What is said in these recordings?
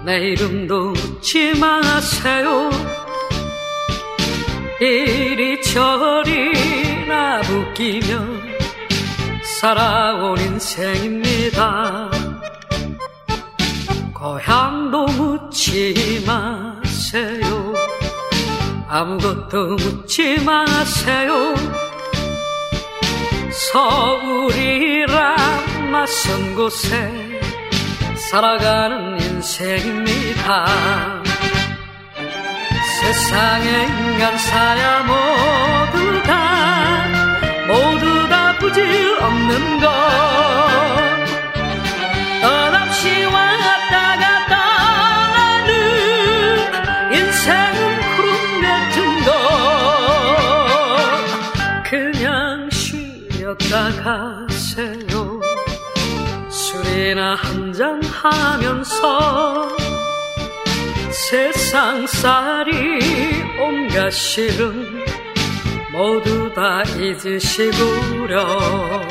내 이름도 묻지 마세요. 이리저리 나부끼며 살아온 인생입니다. 고향도 묻지 마세요. 아무것도 묻지 마세요. 서울이란 낯선 곳에 살아가는 인생입니다. 세상의 인간사야 모두 다 부질없는 것. 떠납시 왔다 갔다 나는 인생은 구름 같은 것. 그냥 쉬었다 가세요. 술이나 한잔 하면서 세상살이 온갖 시름 모두 다 잊으시구려.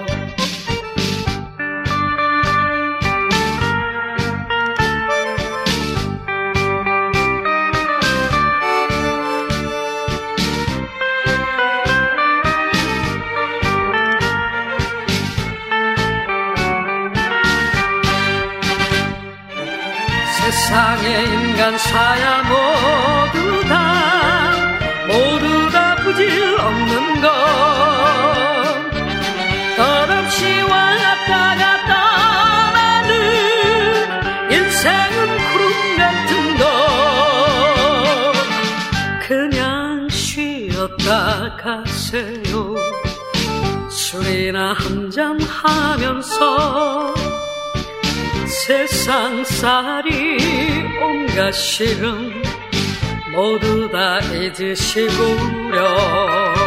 세상의 인간사야 모두 다 부질없는 것. 덧없이 왔다 갔다 나는 인생은 구름 같은 것. 그냥 쉬었다 가세요. 술이나 한잔 하면서 세상살이 온갖 시름 모두 다 잊으시구려.